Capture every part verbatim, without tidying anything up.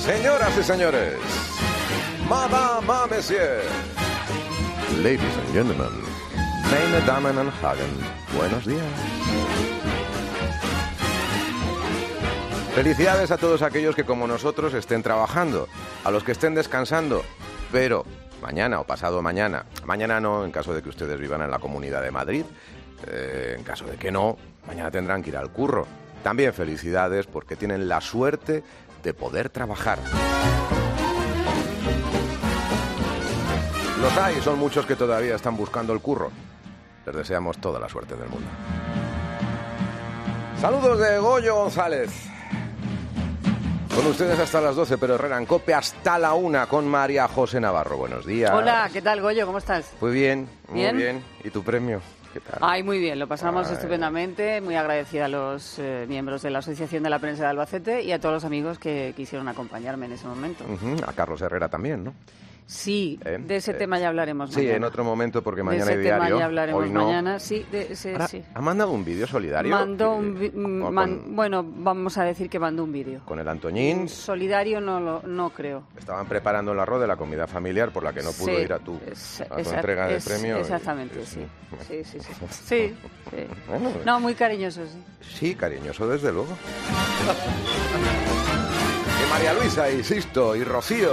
Señoras y señores, Madame, Monsieur, Ladies and Gentlemen, meine Damen und Herren, buenos días. Felicidades a todos aquellos que como nosotros estén trabajando, a los que estén descansando, pero mañana o pasado mañana, mañana no, en caso de que ustedes vivan en la Comunidad de Madrid, eh, en caso de que no, mañana tendrán que ir al curro. También felicidades porque tienen la suerte de poder trabajar. Los hay, son muchos que todavía están buscando el curro. Les deseamos toda la suerte del mundo. Saludos de Goyo González. Con ustedes hasta las doce, pero Herrera en Cope hasta la una con María José Navarro. Buenos días. Hola, ¿qué tal, Goyo? ¿Cómo estás? Muy bien, muy ¿Bien? bien. ¿Y tu premio? ¿Qué tal? Ay, muy bien, lo pasamos Ay. estupendamente. Muy agradecida a los eh, miembros de la Asociación de la Prensa de Albacete y a todos los amigos que quisieron acompañarme en ese momento. Uh-huh. A Carlos Herrera también, ¿no? Sí, ¿Eh? de ese eh, tema ya hablaremos Sí, mañana. en otro momento porque mañana de hay ese diario. tema ya hablaremos Hoy no. mañana. Sí, de ese, Ahora, sí. ¿ha mandado un vídeo solidario? Mandó un Eh, vi- con- man- con- bueno, vamos a decir que mandó un vídeo. Con el Antoñín. Solidario no lo, no creo. Estaban preparando la rueda de la comida familiar por la que no pudo Sí, ir a tu, es- a tu esa- entrega de es- premio. y- Exactamente, y- sí. bueno. Sí, sí, sí. Sí, sí. Bueno, No, muy cariñoso, sí. sí, cariñoso desde luego. Y María Luisa, y Sisto, y Rocío.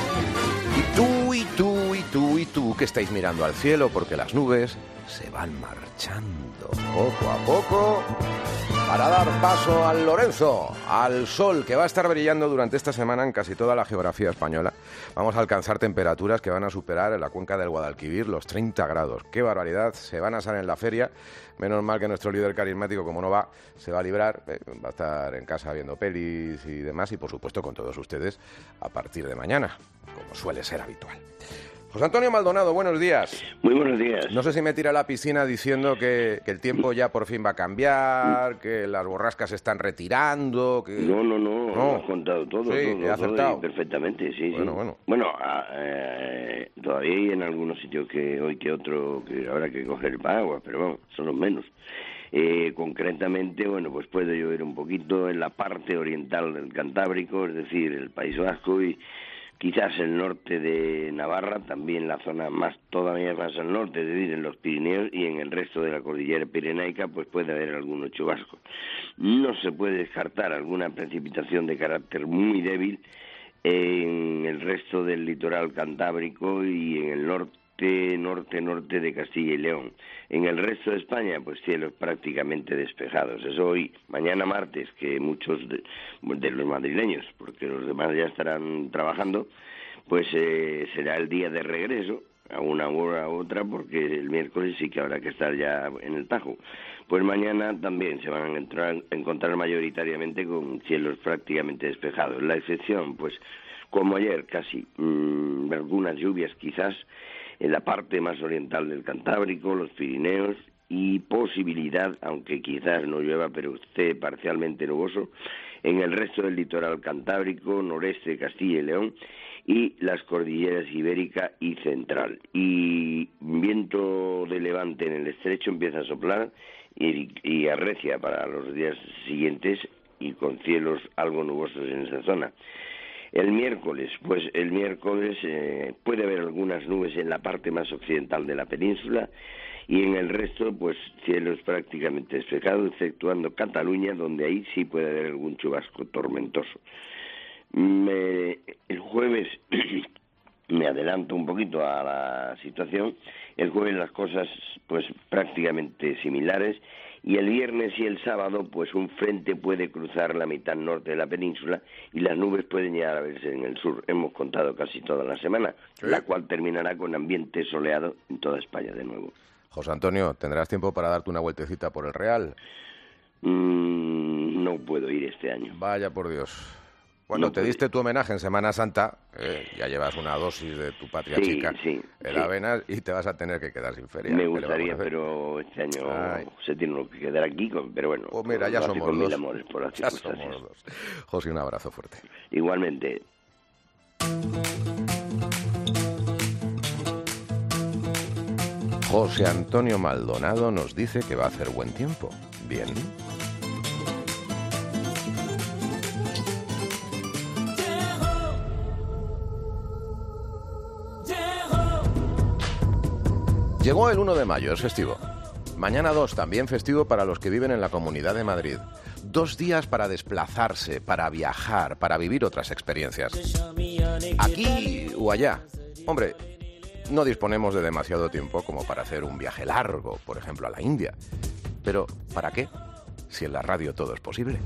Y tú, y tú, y tú, y tú, que estáis mirando al cielo porque las nubes se van marchando poco a poco para dar paso al Lorenzo, al sol que va a estar brillando durante esta semana en casi toda la geografía española. Vamos a alcanzar temperaturas que van a superar en la cuenca del Guadalquivir los treinta grados. ¡Qué barbaridad! Se van a asar en la feria. Menos mal que nuestro líder carismático, como no va, se va a librar. Eh, va a estar en casa viendo pelis y demás. Y, por supuesto, con todos ustedes a partir de mañana, como suele ser habitual. José Antonio Maldonado, buenos días. Muy buenos días. No sé si me tira a la piscina diciendo que, que el tiempo ya por fin va a cambiar, que las borrascas se están retirando, que... No, no, no, No. lo has contado todo, Sí, todo, he todo, acertado. y perfectamente, sí, Bueno, sí. bueno. Bueno, ah, eh, todavía hay en algunos sitios que hoy que otro que habrá que coger el paraguas, pero vamos, son los menos. Eh, concretamente, bueno, pues puede llover un poquito en la parte oriental del Cantábrico, es decir, el País Vasco y quizás el norte de Navarra, también la zona más todavía más al norte, es decir, en los Pirineos y en el resto de la cordillera pirenaica, pues puede haber algunos chubascos. No se puede descartar alguna precipitación de carácter muy débil en el resto del litoral cantábrico y en el norte, norte, norte de Castilla y León. En el resto de España, pues cielos prácticamente despejados. Eso hoy, mañana martes, que muchos de, de los madrileños, porque los demás ya estarán trabajando, pues eh, será el día de regreso, a una hora u otra, porque el miércoles sí que habrá que estar ya en el Tajo. Pues mañana también se van a entrar, encontrar mayoritariamente con cielos prácticamente despejados. La excepción, pues, como ayer casi, mmm, algunas lluvias quizás en la parte más oriental del Cantábrico, los Pirineos, y posibilidad, aunque quizás no llueva, pero esté parcialmente nuboso, en el resto del litoral cantábrico, noreste de Castilla y León, y las cordilleras ibérica y central. Y viento de levante en el estrecho empieza a soplar y, y arrecia para los días siguientes y con cielos algo nubosos en esa zona. El miércoles, pues el miércoles eh, puede haber algunas nubes en la parte más occidental de la península y en el resto, pues cielos prácticamente despejados, exceptuando Cataluña, donde ahí sí puede haber algún chubasco tormentoso. Me, el jueves, me adelanto un poquito a la situación, el jueves las cosas pues prácticamente similares y el viernes y el sábado pues un frente puede cruzar la mitad norte de la península y las nubes pueden llegar a verse en el sur. Hemos contado casi toda la semana, ¿sí? La cual terminará con ambiente soleado en toda España de nuevo. José Antonio, ¿tendrás tiempo para darte una vueltecita por el Real? Mm, no puedo ir este año. Vaya por Dios. Bueno, No te puede. diste tu homenaje en Semana Santa, eh, ya llevas una dosis de tu patria Sí, chica, sí, el sí. Avenas, y te vas a tener que quedar sin feria. Me ¿Qué le vamos a gustaría, hacer? pero este año Ay. se tiene que quedar aquí, con- pero bueno, Pues mira, lo ya hace somos con dos. mil amores por las Ya circunstancias. somos dos. José, un abrazo fuerte. Igualmente. José Antonio Maldonado nos dice que va a hacer buen tiempo. Bien. Llegó el uno de mayo, es festivo. Mañana dos, también festivo para los que viven en la Comunidad de Madrid. Dos días para desplazarse, para viajar, para vivir otras experiencias. Aquí o allá. Hombre, no disponemos de demasiado tiempo como para hacer un viaje largo, por ejemplo, a la India. Pero, ¿para qué? Si en la radio todo es posible.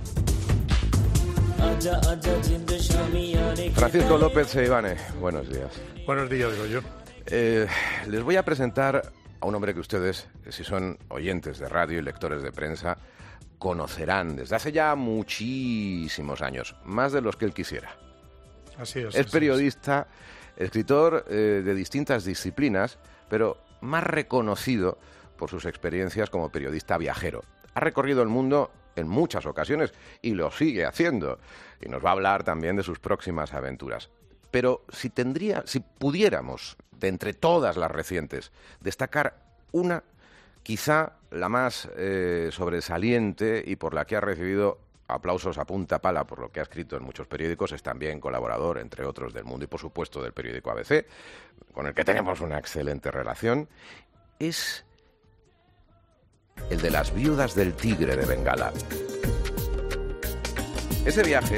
Francisco López Seivane, buenos días. Buenos días, digo yo. Eh, les voy a presentar a un hombre que ustedes, si son oyentes de radio y lectores de prensa, conocerán desde hace ya muchísimos años, más de los que él quisiera. Así es. Es así periodista, es. escritor eh, de distintas disciplinas, pero más reconocido por sus experiencias como periodista viajero. Ha recorrido el mundo en muchas ocasiones y lo sigue haciendo. Y nos va a hablar también de sus próximas aventuras. Pero si tendría, si pudiéramos, de entre todas las recientes, destacar una, quizá la más eh, sobresaliente y por la que ha recibido aplausos a punta pala por lo que ha escrito en muchos periódicos, es también colaborador, entre otros, del Mundo y, por supuesto, del periódico A B C, con el que tenemos una excelente relación, es el de las viudas del tigre de Bengala. Ese viaje,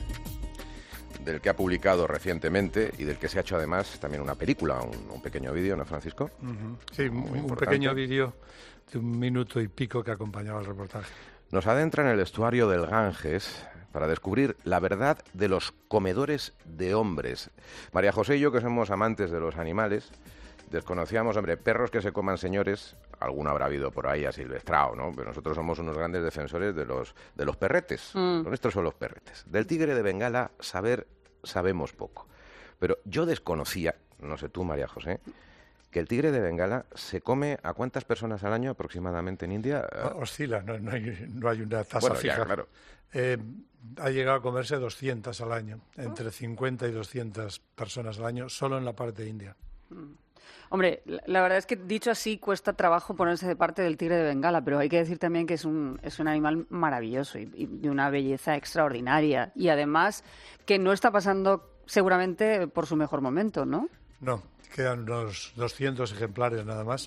del que ha publicado recientemente y del que se ha hecho además también una película, un, un pequeño vídeo, ¿no, Francisco? Uh-huh. Sí, Muy un importante. pequeño vídeo de un minuto y pico que acompañaba el reportaje. Nos adentra en el estuario del Ganges para descubrir la verdad de los comedores de hombres. María José y yo, que somos amantes de los animales, desconocíamos, hombre, perros que se coman señores, alguno habrá habido por ahí asilvestrado, ¿no? Pero nosotros somos unos grandes defensores de los, de los perretes. Mm. Los nuestros son los perretes. Del tigre de Bengala, saber, sabemos poco. Pero yo desconocía, no sé tú, María José, que el tigre de Bengala se come a cuántas personas al año aproximadamente en India. Oscila, no, no, hay, no hay una tasa bueno, fija. Ya, claro. Eh, ha llegado a comerse doscientas al año, entre cincuenta y doscientas personas al año, solo en la parte india. Mm. Hombre, la verdad es que dicho así cuesta trabajo ponerse de parte del tigre de Bengala, pero hay que decir también que es un, es un animal maravilloso y, y de una belleza extraordinaria. Y además que no está pasando seguramente por su mejor momento, ¿no? No, quedan unos doscientos ejemplares nada más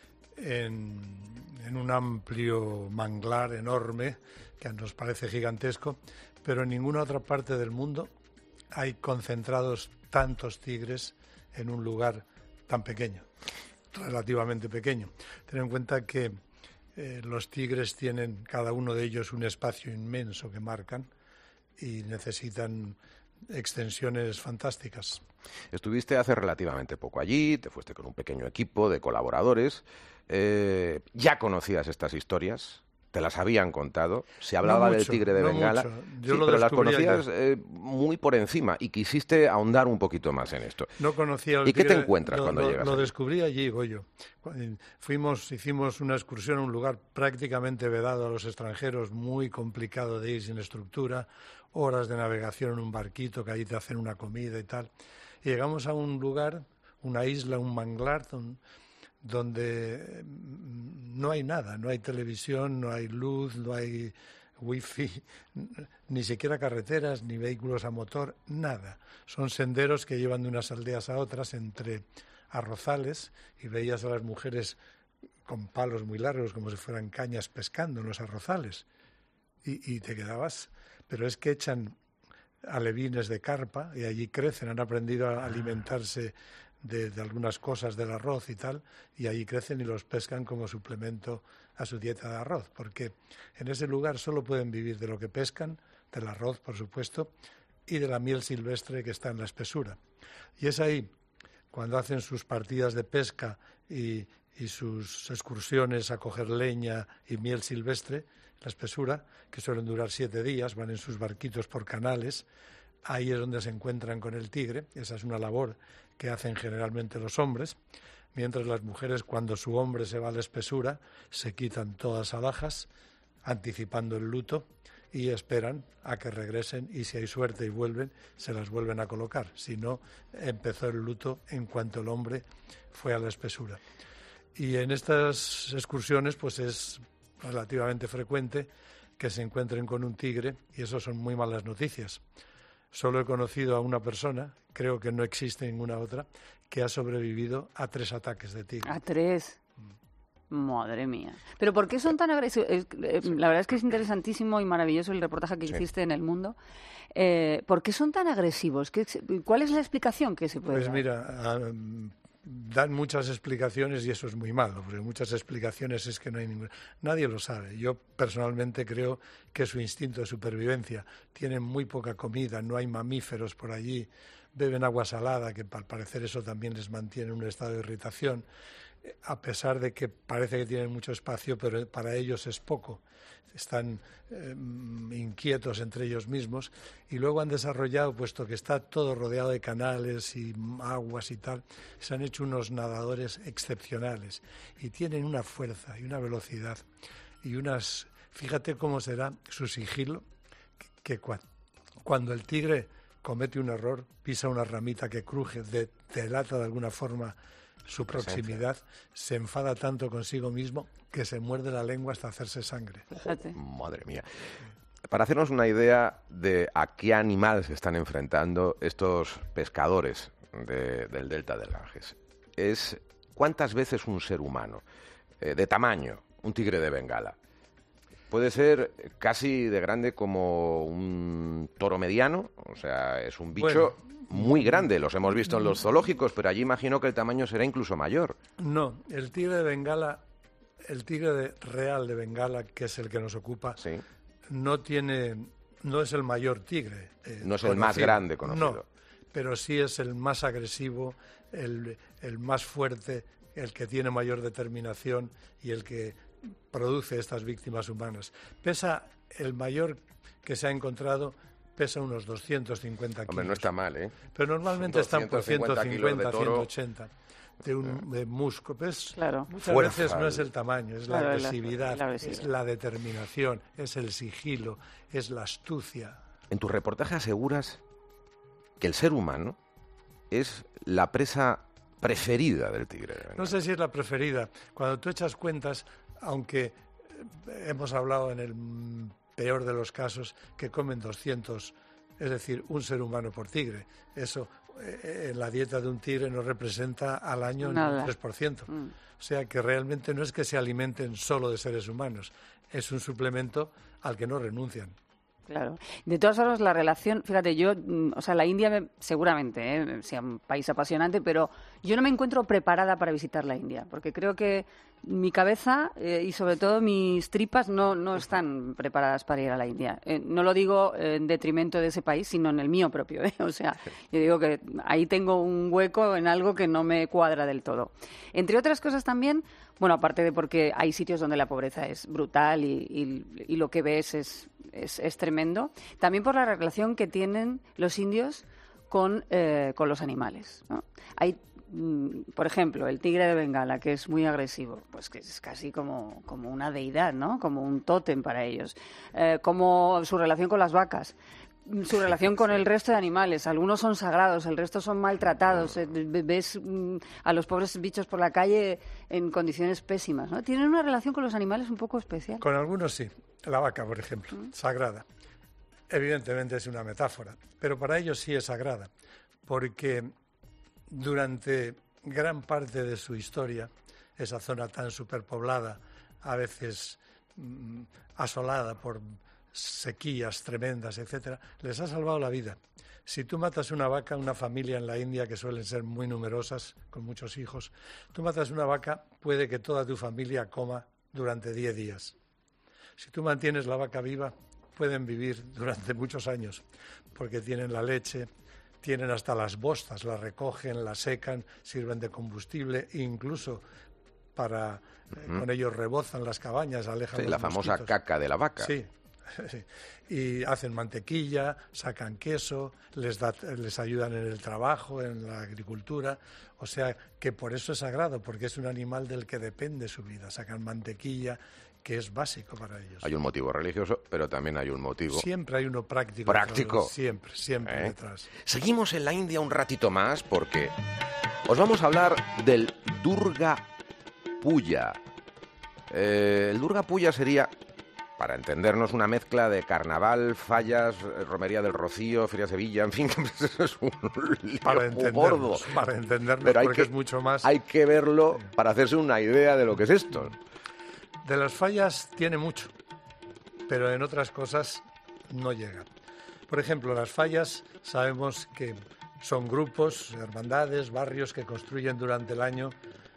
en, en un amplio manglar enorme que nos parece gigantesco, pero en ninguna otra parte del mundo hay concentrados tantos tigres en un lugar tan pequeño, relativamente pequeño. Ten en cuenta que eh, los tigres tienen cada uno de ellos un espacio inmenso que marcan y necesitan extensiones fantásticas. Estuviste hace relativamente poco allí, te fuiste con un pequeño equipo de colaboradores. Eh, ¿Ya conocías estas historias? ¿Te las habían contado? Se hablaba no mucho, del tigre de no Bengala. Mucho. Yo sí, lo pero las conocías yo. eh, muy por encima y quisiste ahondar un poquito más en esto. No conocía el ¿Y qué tigre, te encuentras lo, cuando lo, llegas? Lo allí? descubrí allí, Goyo. Fuimos, hicimos una excursión a un lugar prácticamente vedado a los extranjeros, muy complicado de ir sin estructura, horas de navegación en un barquito que ahí te hacen una comida y tal. Y llegamos a un lugar, una isla, un manglar, donde no hay nada, no hay televisión, no hay luz, no hay wifi, ni siquiera carreteras, ni vehículos a motor, nada. Son senderos que llevan de unas aldeas a otras entre arrozales y veías a las mujeres con palos muy largos como si fueran cañas pescando en los arrozales y, y te quedabas, pero es que echan alevines de carpa y allí crecen, han aprendido a alimentarse De, de algunas cosas del arroz y tal, y allí crecen y los pescan como suplemento a su dieta de arroz, porque en ese lugar solo pueden vivir de lo que pescan, del arroz, por supuesto, y de la miel silvestre que está en la espesura. Y es ahí, cuando hacen sus partidas de pesca y, y sus excursiones a coger leña y miel silvestre, la espesura, que suelen durar siete días, van en sus barquitos por canales, ahí es donde se encuentran con el tigre. Esa es una labor que hacen generalmente los hombres, mientras las mujeres, cuando su hombre se va a la espesura, se quitan todas alhajas, anticipando el luto, y esperan a que regresen, y si hay suerte y vuelven, se las vuelven a colocar. Si no, empezó el luto en cuanto el hombre fue a la espesura. Y en estas excursiones pues es relativamente frecuente que se encuentren con un tigre, y eso son muy malas noticias. Solo he conocido a una persona, creo que no existe ninguna otra, que ha sobrevivido a tres ataques de tigre. ¿A tres? Madre mía. ¿Pero por qué son tan agresivos? Es, eh, la verdad es que es interesantísimo y maravilloso el reportaje que sí. hiciste en El Mundo. Eh, ¿Por qué son tan agresivos? ¿Qué, ¿Cuál es la explicación que se puede Pues dar? mira, um, dan muchas explicaciones y eso es muy malo, porque muchas explicaciones es que no hay ninguna. Nadie lo sabe. Yo personalmente creo que es su instinto de supervivencia. Tienen muy poca comida, no hay mamíferos por allí, beben agua salada, que al parecer eso también les mantiene en un estado de irritación, a pesar de que parece que tienen mucho espacio, pero para ellos es poco. Están eh, inquietos entre ellos mismos y luego han desarrollado, puesto que está todo rodeado de canales y aguas y tal, se han hecho unos nadadores excepcionales y tienen una fuerza y una velocidad y unas... Fíjate cómo será su sigilo, que, que cua, cuando el tigre comete un error, pisa una ramita que cruje, de, delata de alguna forma su proximidad, se enfada tanto consigo mismo que se muerde la lengua hasta hacerse sangre. Fíjate. Madre mía. Para hacernos una idea de a qué animal se están enfrentando estos pescadores de, del delta del Ganges, es cuántas veces un ser humano, eh, de tamaño, un tigre de Bengala, puede ser casi de grande como un toro mediano, o sea, es un bicho... Bueno, muy grande, los hemos visto en los zoológicos, pero allí imagino que el tamaño será incluso mayor. No, el tigre de Bengala, el tigre de, real de Bengala, que es el que nos ocupa, sí. no tiene, no es el mayor tigre. Eh, no es el conocido. Más grande conocido. No, pero sí es el más agresivo, el, el más fuerte, el que tiene mayor determinación y el que produce estas víctimas humanas. Pesa el mayor que se ha encontrado. Pesa unos doscientos cincuenta kilos. Hombre, no está mal, ¿eh? Pero normalmente están por ciento cincuenta, ciento ochenta de, un, de músculo. ¿Ves? Claro. Muchas Fuerza. veces no es el tamaño, es claro, la agresividad, la, la agresividad, es la determinación, es el sigilo, es la astucia. En tu reportaje aseguras que el ser humano es la presa preferida del tigre. No sé si es la preferida. Cuando tú echas cuentas, aunque hemos hablado en el peor de los casos, que comen doscientos, es decir, un ser humano por tigre. Eso eh, en la dieta de un tigre no representa al año ni un tres por ciento. Mm. O sea que realmente no es que se alimenten solo de seres humanos, es un suplemento al que no renuncian. Claro. De todas formas, la relación, fíjate, yo, o sea, la India me, seguramente ¿eh? sea un país apasionante, pero yo no me encuentro preparada para visitar la India, porque creo que mi cabeza eh, y sobre todo mis tripas no, no están preparadas para ir a la India. Eh, no lo digo en detrimento de ese país, sino en el mío propio. ¿eh? O sea, yo digo que ahí tengo un hueco en algo que no me cuadra del todo. Entre otras cosas también, bueno, aparte de porque hay sitios donde la pobreza es brutal y, y, y lo que ves es, es, es tremendo, también por la relación que tienen los indios con, eh, con los animales, ¿no? Hay, mm, por ejemplo, el tigre de Bengala, que es muy agresivo, pues que es casi como, como una deidad, ¿no? Como un tótem para ellos. Eh, como su relación con las vacas. Su relación con el resto de animales. Algunos son sagrados, el resto son maltratados. Ves a los pobres bichos por la calle en condiciones pésimas, ¿no? Tienen una relación con los animales un poco especial. Con algunos sí. La vaca, por ejemplo, ¿Mm? sagrada. Evidentemente es una metáfora, pero para ellos sí es sagrada, porque durante gran parte de su historia, esa zona tan superpoblada, a veces mmm, asolada por sequías tremendas, etcétera, les ha salvado la vida. Si tú matas una vaca, una familia en la India, que suelen ser muy numerosas, con muchos hijos, tú matas una vaca, puede que toda tu familia coma durante diez días. Si tú mantienes la vaca viva, pueden vivir durante muchos años, porque tienen la leche, tienen hasta las bostas, la recogen, la secan, sirven de combustible, incluso para uh-huh. eh, con ellos rebozan las cabañas, alejan sí, los la famosa mosquitos. Caca de la vaca. Sí. Sí. Y hacen mantequilla, sacan queso, les, da, les ayudan en el trabajo, en la agricultura, o sea que por eso es sagrado, porque es un animal del que depende su vida, sacan mantequilla, que es básico para ellos. Hay un motivo religioso, pero también hay un motivo... Siempre hay uno práctico. Práctico. Detrás, siempre, siempre ¿Eh? detrás. Seguimos en la India un ratito más porque os vamos a hablar del Durga Puja. Eh, el Durga Puja sería para entendernos, una mezcla de carnaval, fallas, romería del Rocío, Feria de Sevilla, en fin, eso es un para lío entendernos, gordo. Para entendernos, pero hay porque que, es mucho más. Hay que verlo para hacerse una idea de lo que es esto. De las fallas tiene mucho, pero en otras cosas no llega. Por ejemplo, las fallas sabemos que son grupos, hermandades, barrios que construyen durante el año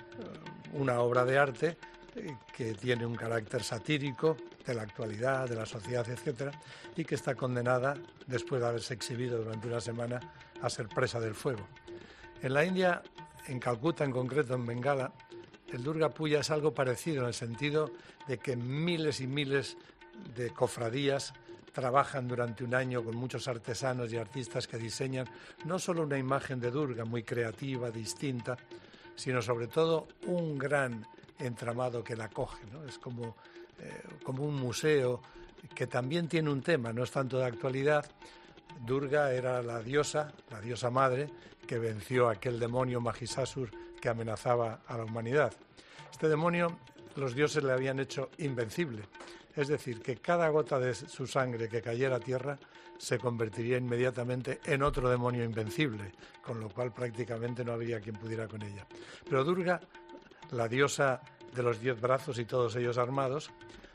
una obra de arte que tiene un carácter satírico de la actualidad, de la sociedad, etcétera, y que está condenada, después de haberse exhibido durante una semana, a ser presa del fuego. En la India, en Calcuta en concreto, en Bengala, el Durga Puja es algo parecido en el sentido de que miles y miles de cofradías trabajan durante un año con muchos artesanos y artistas que diseñan no solo una imagen de Durga muy creativa, distinta, sino sobre todo un gran entramado que la acoge, ¿no? Es como, eh, como un museo que también tiene un tema, no es tanto de actualidad. Durga era la diosa, la diosa madre, que venció a aquel demonio Mahisasur que amenazaba a la humanidad. Este demonio los dioses le habían hecho invencible, es decir, que cada gota de su sangre que cayera a tierra se convertiría inmediatamente en otro demonio invencible, con lo cual prácticamente no habría quien pudiera con ella. Pero Durga, la diosa de los diez brazos y todos ellos armados,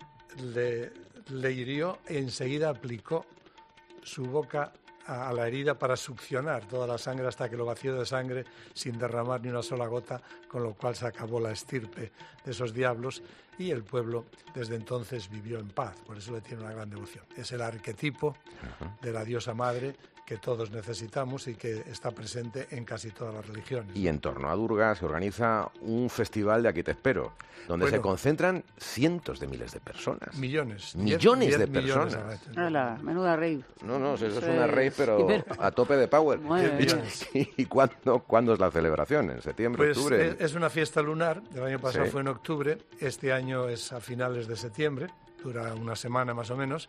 le, le hirió e enseguida aplicó su boca a, a la herida para succionar toda la sangre hasta que lo vació de sangre sin derramar ni una sola gota, con lo cual se acabó la estirpe de esos diablos y el pueblo desde entonces vivió en paz. Por eso le tiene una gran devoción. Es el arquetipo uh-huh. de la diosa madre que todos necesitamos y que está presente en casi todas las religiones. Y en torno a Durga se organiza un festival de Aquí te espero, donde bueno, se concentran cientos de miles de personas. Millones. Millones diez, de diez personas. Hola, menuda rave. No, no, eso es una rave, pero a tope de power. ¿Y, y cuándo, cuándo es la celebración? ¿En septiembre, pues octubre? Es, es una fiesta lunar. El año pasado sí. fue en octubre. Este año es a finales de septiembre. Dura una semana más o menos.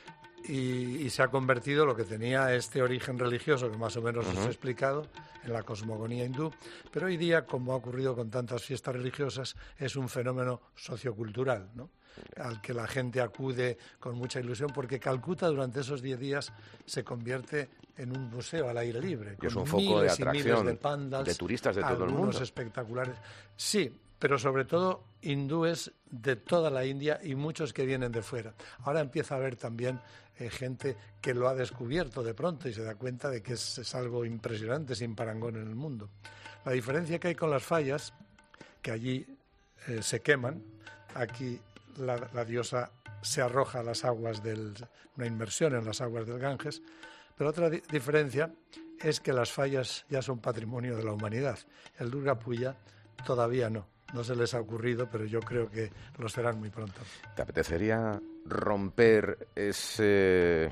Y, y se ha convertido lo que tenía este origen religioso que más o menos uh-huh. os he explicado en la cosmogonía hindú, pero hoy día, como ha ocurrido con tantas fiestas religiosas, es un fenómeno sociocultural, ¿no? Al que la gente acude con mucha ilusión, porque Calcuta durante esos diez días se convierte en un museo al aire libre, y es con un foco miles de y miles atracción de pandas, de turistas de todo el mundo, espectaculares. Sí, pero sobre todo hindúes de toda la India y muchos que vienen de fuera. Ahora empieza a haber también eh, gente que lo ha descubierto de pronto y se da cuenta de que es, es algo impresionante, sin parangón en el mundo. La diferencia que hay con las fallas, que allí eh, se queman, aquí la, la diosa se arroja a las aguas del, una inmersión en las aguas del Ganges, pero otra di- diferencia es que las fallas ya son patrimonio de la humanidad. El Durga Puja todavía no. No se les ha ocurrido, pero yo creo que lo serán muy pronto. ¿Te apetecería romper ese,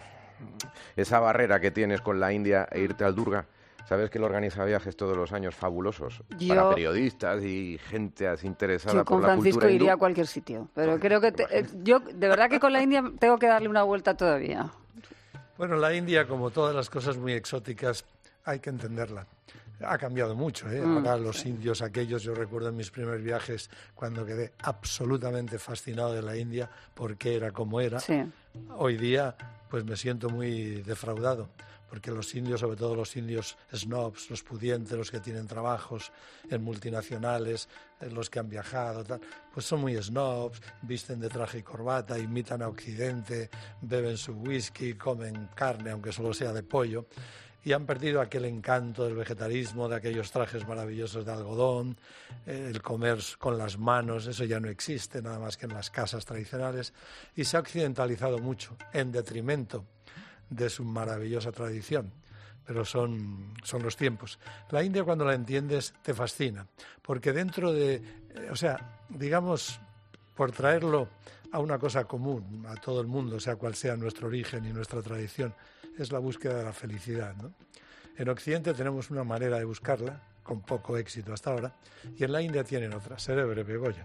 esa barrera que tienes con la India e irte al Durga? ¿Sabes que él organiza viajes todos los años fabulosos yo, para periodistas y gente así interesada yo por la cultura hindú? Con Francisco iría a cualquier sitio, pero creo que te, eh, yo de verdad que con la India tengo que darle una vuelta todavía. Bueno, la India, como todas las cosas muy exóticas, hay que entenderla. Ha cambiado mucho, ¿eh? Mm. Ahora los indios aquellos, yo recuerdo en mis primeros viajes cuando quedé absolutamente fascinado de la India porque era como era. Sí. Hoy día pues me siento muy defraudado porque los indios, sobre todo los indios snobs, los pudientes, los que tienen trabajos en multinacionales, los que han viajado, tal, pues son muy snobs, visten de traje y corbata, imitan a Occidente, beben su whisky, comen carne aunque solo sea de pollo. Y han perdido aquel encanto del vegetarismo, de aquellos trajes maravillosos de algodón, eh, el comer con las manos, eso ya no existe, nada más que en las casas tradicionales, y se ha occidentalizado mucho, en detrimento de su maravillosa tradición. Pero son, son los tiempos. La India, cuando la entiendes, te fascina, porque dentro de, eh, o sea, digamos, por traerlo a una cosa común, a todo el mundo, sea cual sea nuestro origen y nuestra tradición, es la búsqueda de la felicidad, ¿no? En Occidente tenemos una manera de buscarla, con poco éxito hasta ahora, y en la India tienen otra, seré breve, Goya.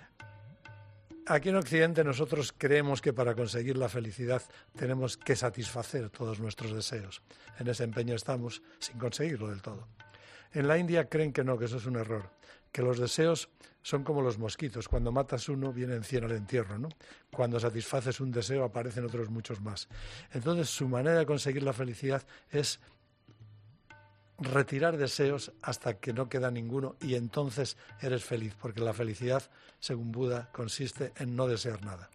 Aquí en Occidente nosotros creemos que para conseguir la felicidad tenemos que satisfacer todos nuestros deseos. En ese empeño estamos sin conseguirlo del todo. En la India creen que no, que eso es un error, que los deseos son como los mosquitos. Cuando matas uno, vienen cien al entierro, ¿no? Cuando satisfaces un deseo, aparecen otros muchos más. Entonces, su manera de conseguir la felicidad es retirar deseos hasta que no queda ninguno y entonces eres feliz, porque la felicidad, según Buda, consiste en no desear nada.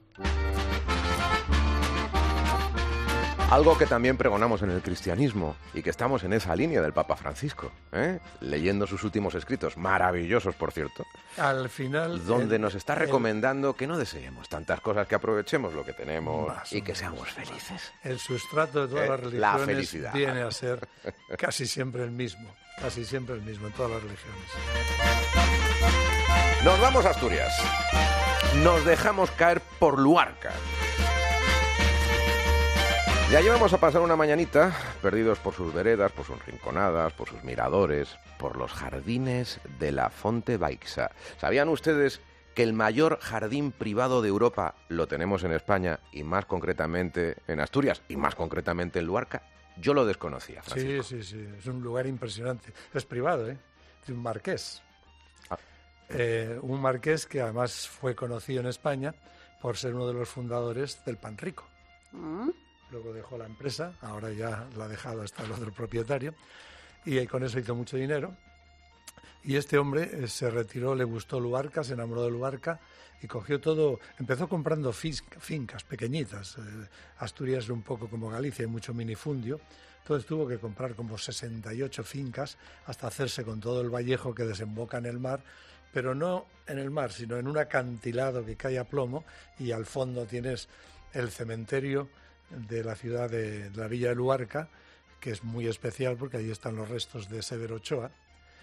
Algo que también pregonamos en el cristianismo y que estamos en esa línea del Papa Francisco, ¿eh? Leyendo sus últimos escritos, maravillosos por cierto, al final, donde el, nos está recomendando el, que no deseemos tantas cosas, que aprovechemos lo que tenemos y que seamos felices. El sustrato de todas ¿Eh? las religiones La felicidad viene a ser casi siempre el mismo, casi siempre el mismo en todas las religiones. Nos vamos a Asturias, nos dejamos caer por Luarca. Ya llevamos a pasar una mañanita perdidos por sus veredas, por sus rinconadas, por sus miradores, por los jardines de la Fonte Baixa. ¿Sabían ustedes que el mayor jardín privado de Europa lo tenemos en España y más concretamente en Asturias y más concretamente en Luarca? Yo lo desconocía, Francisco. Sí, sí, sí, es un lugar impresionante. Es privado, ¿eh? De un marqués. Ah. Eh, un marqués que además fue conocido en España por ser uno de los fundadores del Pan Rico. ¿Mm? Luego dejó la empresa, ahora ya la ha dejado hasta el otro propietario, y con eso hizo mucho dinero. Y este hombre eh, se retiró, le gustó Luarca, se enamoró de Luarca y cogió todo, empezó comprando fincas pequeñitas. Eh, Asturias es un poco como Galicia, hay mucho minifundio. Entonces tuvo que comprar como sesenta y ocho fincas hasta hacerse con todo el vallejo que desemboca en el mar, pero no en el mar, sino en un acantilado que cae a plomo, y al fondo tienes el cementerio de la ciudad de, de la villa de Luarca, que es muy especial porque allí están los restos de Severo Ochoa,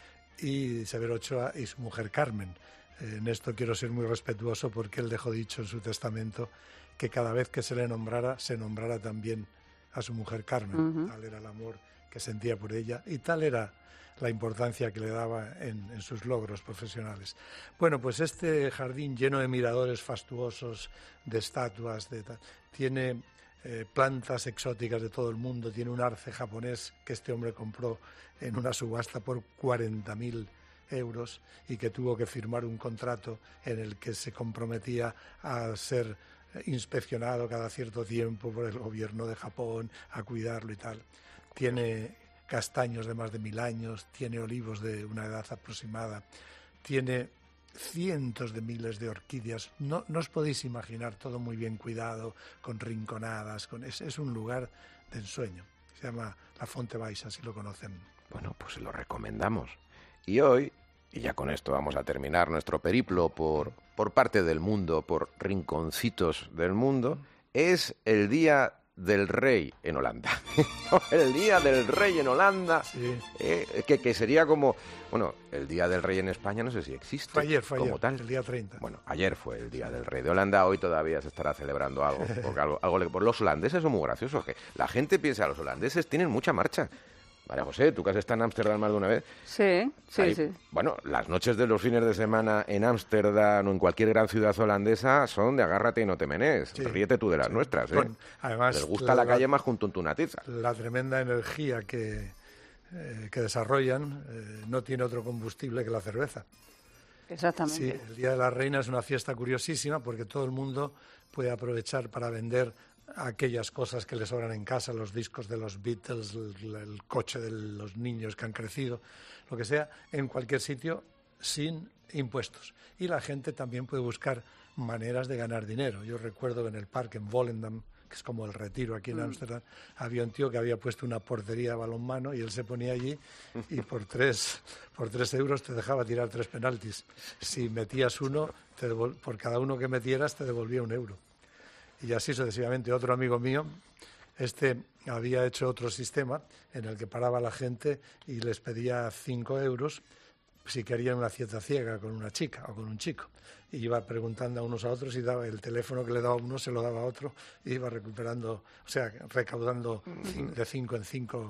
y Severo Ochoa y su mujer Carmen. Eh, en esto quiero ser muy respetuoso porque él dejó dicho en su testamento que cada vez que se le nombrara, se nombrara también a su mujer Carmen. Uh-huh. Tal era el amor que sentía por ella y tal era la importancia que le daba en, en sus logros profesionales. Bueno, pues este jardín lleno de miradores fastuosos, de estatuas, de tal, tiene eh, plantas exóticas de todo el mundo, tiene un arce japonés que este hombre compró en una subasta por cuarenta mil euros y que tuvo que firmar un contrato en el que se comprometía a ser inspeccionado cada cierto tiempo por el gobierno de Japón, a cuidarlo y tal. Tiene castaños de más de mil años, tiene olivos de una edad aproximada, tiene cientos de miles de orquídeas. No, no os podéis imaginar, todo muy bien cuidado, con rinconadas. Con, es, es un lugar de ensueño. Se llama La Fonte Baixa, si lo conocen. Bueno, pues lo recomendamos. Y hoy, y ya con esto vamos a terminar nuestro periplo por, por parte del mundo, por rinconcitos del mundo, es el Día del Rey en Holanda. El Día del Rey en Holanda, sí. eh, que, que sería como... Bueno, el Día del Rey en España no sé si existe. Fue ayer, fue como ayer, tal. el día treinta. Bueno, ayer fue el Día del Rey de Holanda, hoy todavía se estará celebrando algo. Porque algo, algo le... Los holandeses son muy graciosos. Que la gente piensa, los holandeses tienen mucha marcha. María José, tú que has estado en Ámsterdam más de una vez. Sí, sí, Ahí, sí. Bueno, las noches de los fines de semana en Ámsterdam o en cualquier gran ciudad holandesa son de agárrate y no te menees. Sí, ríete tú de las sí. nuestras, ¿eh? Bueno, además, les gusta la, la calle más junto a una tiza. La tremenda energía que, eh, que desarrollan eh, no tiene otro combustible que la cerveza. Exactamente. Sí, el Día de la Reina es una fiesta curiosísima porque todo el mundo puede aprovechar para vender aquellas cosas que les sobran en casa, los discos de los Beatles, el, el coche de los niños que han crecido, lo que sea, en cualquier sitio sin impuestos. Y la gente también puede buscar maneras de ganar dinero. Yo recuerdo que en el parque en Volendam, que es como el Retiro aquí en Ámsterdam, mm. había un tío que había puesto una portería de balonmano y él se ponía allí y por tres, por tres euros te dejaba tirar tres penaltis. Si metías uno, te devol- por cada uno que metieras te devolvía un euro. Y así sucesivamente. Otro amigo mío, este había hecho otro sistema en el que paraba a la gente y les pedía cinco euros si querían una cita ciega con una chica o con un chico. Y iba preguntando a unos a otros y daba el teléfono que le daba a uno, se lo daba a otro y iba recuperando, o sea, recaudando de cinco en cinco.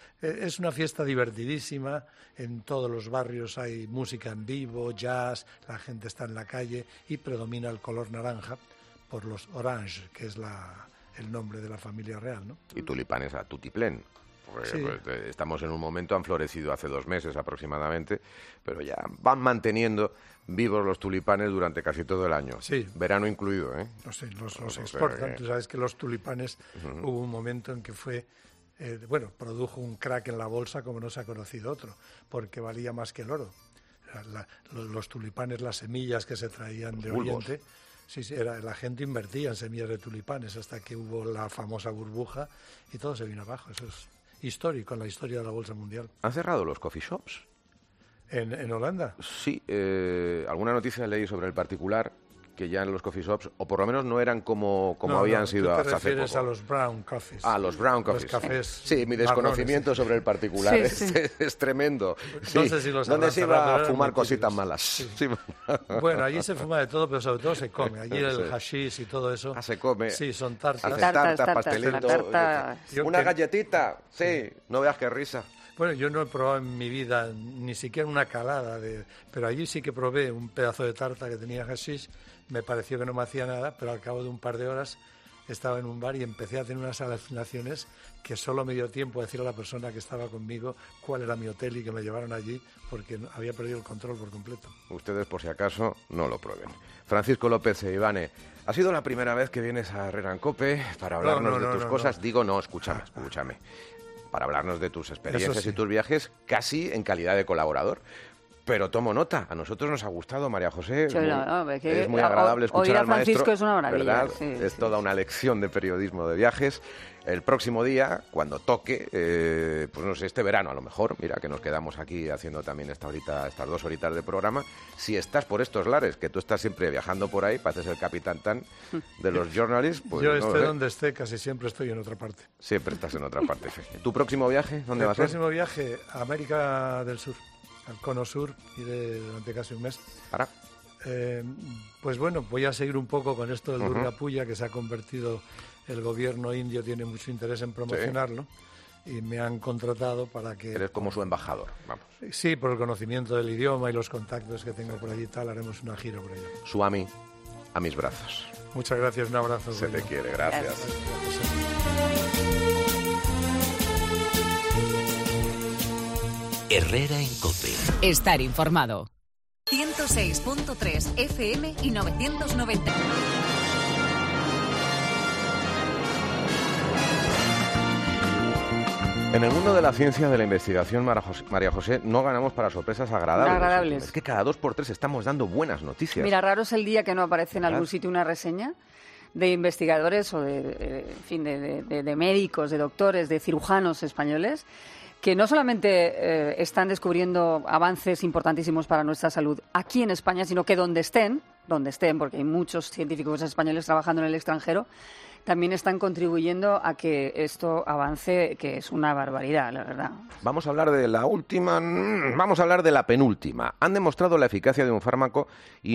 Es una fiesta divertidísima, en todos los barrios hay música en vivo, jazz, la gente está en la calle y predomina el color naranja por los Orange, que es la, el nombre de la familia real, ¿no? Y tulipanes a tutiplén. Porque, Sí. pues, estamos en un momento, han florecido hace dos meses aproximadamente, pero ya van manteniendo vivos los tulipanes durante casi todo el año. Sí. Verano incluido, ¿eh? No sé, los, los O sea, exportan. que- Tú sabes que los tulipanes Ujú. hubo un momento en que fue, eh, bueno, produjo un crack en la bolsa como no se ha conocido otro, porque valía más que el oro. La- la- lo- los tulipanes, las semillas que se traían de Bulbos. Oriente, sí, sí, era, la gente invertía en semillas de tulipanes hasta que hubo la famosa burbuja y todo se vino abajo. Eso es histórico en la historia de la bolsa mundial. ¿Han cerrado los coffee shops? En, en Holanda. Sí, eh, alguna noticia leí sobre el particular, que ya en los coffee shops, o por lo menos no eran como, como No, habían no, sido tú te hasta hace refieres poco. a los brown coffees. Ah, los brown Los coffees. cafés Sí, mi desconocimiento marrones. sobre el particular Sí, es, sí. es tremendo. No Sí. sé si los ¿Dónde habrán se cerrado, iba pero a eran fumar muy cositas típicos. malas? Sí. Sí. Bueno, allí se fuma de todo, pero sobre todo se come. Allí el Sí. hashish y todo eso. Ah, se come. Sí, son tartas. Hace Tartas, tartas, tartas, pastelito. la tarta- Yo Una que- galletita, sí, no veas qué risa. Bueno, yo no he probado en mi vida ni siquiera una calada, de, pero allí sí que probé un pedazo de tarta que tenía hashish. Me pareció que no me hacía nada, pero al cabo de un par de horas estaba en un bar y empecé a tener unas alucinaciones que solo me dio tiempo a decir a la persona que estaba conmigo cuál era mi hotel y que me llevaron allí porque había perdido el control por completo. Ustedes, por si acaso, no lo prueben. Francisco López e Ivane, ¿ha sido la primera vez que vienes a Herrera en Cope para hablarnos No, no, de no, tus no, cosas? no. Digo, no, escúchame, escúchame. Para hablarnos de tus experiencias sí. y tus viajes, casi en calidad de colaborador. Pero tomo nota, a nosotros nos ha gustado, María José. Es Sí, muy, no, no, es que es muy o- agradable escuchar oír a al maestro. Francisco es una maravilla, ¿Verdad? sí, es sí. toda una lección de periodismo de viajes. El próximo día, cuando toque, eh, pues no sé, este verano a lo mejor, mira que nos quedamos aquí haciendo también esta horita, estas dos horitas de programa. Si estás por estos lares, que tú estás siempre viajando por ahí, pareces el capitán Tan de los journalists, pues yo no esté lo sé. donde esté, casi siempre estoy en otra parte. Siempre estás en otra parte. ¿Tu próximo viaje dónde El va a ser? próximo viaje a América del Sur, al Cono Sur, iré durante casi un mes. Para. Eh, pues bueno, voy a seguir un poco con esto del Ujú. Durga Puya, que se ha convertido, el gobierno indio tiene mucho interés en promocionarlo y me han contratado para que... Eres como su embajador, vamos. Sí, por el conocimiento del idioma y los contactos que tengo por allí y tal, haremos una gira por allá. Suami, a mis brazos. Muchas gracias, un abrazo. Se te Goyo. quiere, gracias. Herrera en Cope. Estar informado. ciento seis punto tres F M y novecientos noventa. En el mundo de la ciencia, de la investigación, Mara José- María José, no ganamos para sorpresas agradables. Agradables. Es que cada dos por tres estamos dando buenas noticias. Mira, raro es el día que no aparece en ¿Verdad? algún sitio una reseña de investigadores o de, eh, en fin, de, de- de- de médicos, de doctores, de cirujanos españoles que no solamente eh, están descubriendo avances importantísimos para nuestra salud aquí en España, sino que donde estén, donde estén, porque hay muchos científicos españoles trabajando en el extranjero, también están contribuyendo a que esto avance, que es una barbaridad, la verdad. Vamos a hablar de la última, mm, vamos a hablar de la penúltima. Han demostrado la eficacia de un fármaco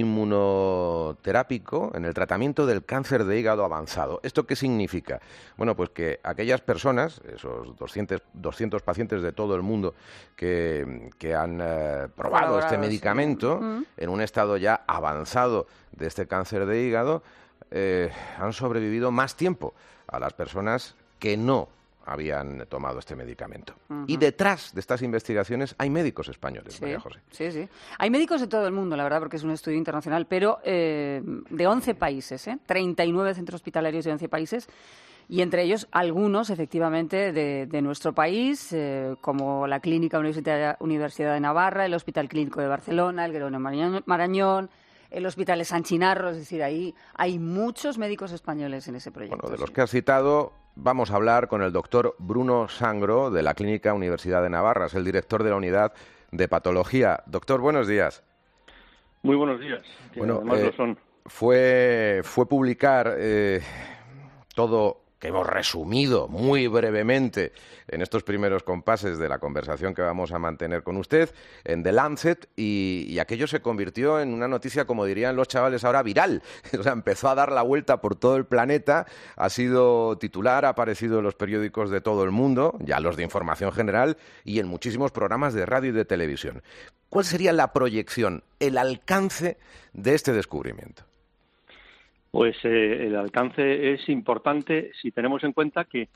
inmunoterápico en el tratamiento del cáncer de hígado avanzado. ¿Esto qué significa? Bueno, pues que aquellas personas, esos doscientos, doscientos pacientes de todo el mundo que, que han eh, probado este Colaborado, sí. medicamento Mm. en un estado ya avanzado de este cáncer de hígado, eh, han sobrevivido más tiempo a las personas que no habían tomado este medicamento. Ujú. Y detrás de estas investigaciones hay médicos españoles, Sí, María José. sí, sí. Hay médicos de todo el mundo, la verdad, porque es un estudio internacional, pero eh, de once países, ¿eh? treinta y nueve centros hospitalarios de once países, y entre ellos algunos, efectivamente, de, de nuestro país, eh, como la Clínica Universitaria Universidad de Navarra, el Hospital Clínico de Barcelona, el Gregorio Marañón, Marañón, el Hospital de San Chinarro, es decir, ahí hay muchos médicos españoles en ese proyecto. Bueno, de los sí. que has citado, vamos a hablar con el doctor Bruno Sangro, de la Clínica Universidad de Navarra, es el director de la unidad de patología. Doctor, buenos días. Muy buenos días, que Bueno, además eh, lo son. Fue, fue publicar eh, todo que hemos resumido muy brevemente en estos primeros compases de la conversación que vamos a mantener con usted en The Lancet, y, y aquello se convirtió en una noticia, como dirían los chavales ahora, viral. O sea, empezó a dar la vuelta por todo el planeta, ha sido titular, ha aparecido en los periódicos de todo el mundo, ya los de información general, y en muchísimos programas de radio y de televisión. ¿Cuál sería la proyección, el alcance de este descubrimiento? Pues eh, el alcance es importante si tenemos en cuenta que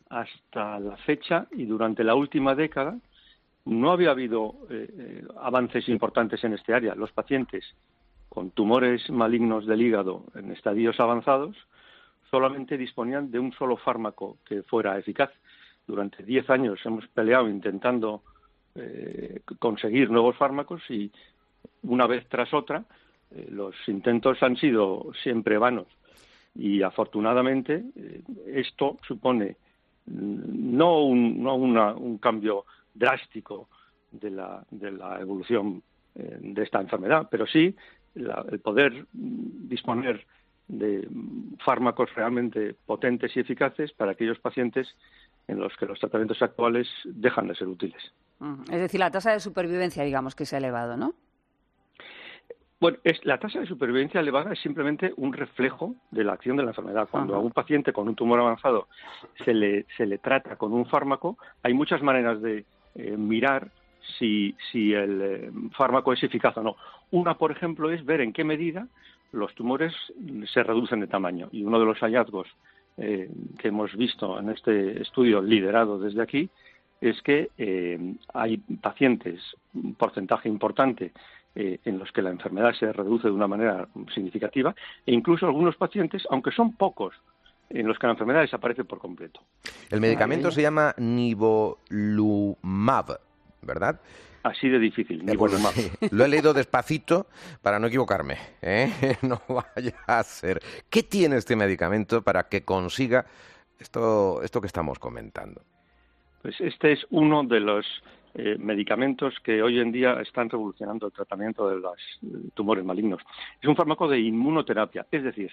hasta la fecha y durante la última década no había habido eh, eh, avances importantes en este área. Los pacientes con tumores malignos del hígado en estadios avanzados solamente disponían de un solo fármaco que fuera eficaz. Durante diez años hemos peleado intentando eh, conseguir nuevos fármacos y una vez tras otra eh, los intentos han sido siempre vanos. Y afortunadamente eh, esto supone no un, no una, un cambio drástico de la, de la evolución eh, de esta enfermedad, pero sí la, el poder disponer de fármacos realmente potentes y eficaces para aquellos pacientes en los que los tratamientos actuales dejan de ser útiles. Es decir, la tasa de supervivencia, digamos, que se ha elevado, ¿no? Bueno, es, la tasa de supervivencia elevada es simplemente un reflejo de la acción de la enfermedad. Cuando Ajá. a un paciente con un tumor avanzado se le, se le trata con un fármaco, hay muchas maneras de eh, mirar si, si el eh, fármaco es eficaz o no. Una, por ejemplo, es ver en qué medida los tumores se reducen de tamaño. Y uno de los hallazgos eh, que hemos visto en este estudio liderado desde aquí es que eh, hay pacientes, un porcentaje importante, Eh, en los que la enfermedad se reduce de una manera significativa, e incluso algunos pacientes, aunque son pocos, en los que la enfermedad desaparece por completo. El medicamento se llama nivolumab, ¿verdad? Así de difícil, nivolumab. Eh, pues, lo he leído despacito para no equivocarme, ¿eh? No vaya a ser. ¿Qué tiene este medicamento para que consiga esto, esto que estamos comentando? Pues este es uno de los Eh, medicamentos que hoy en día están revolucionando el tratamiento de los eh, tumores malignos. Es un fármaco de inmunoterapia, es decir,